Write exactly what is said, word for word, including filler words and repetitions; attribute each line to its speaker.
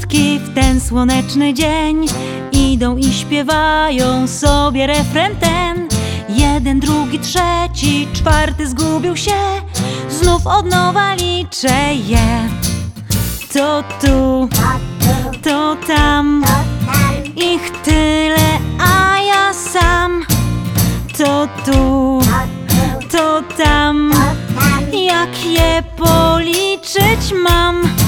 Speaker 1: Krótki w ten słoneczny dzień idą i śpiewają sobie refren ten. Jeden, drugi, trzeci, czwarty zgubił się. Znów od nowa liczę je. To tu, to tam, ich tyle, a ja sam. To tu, to tam, jak je policzyć mam?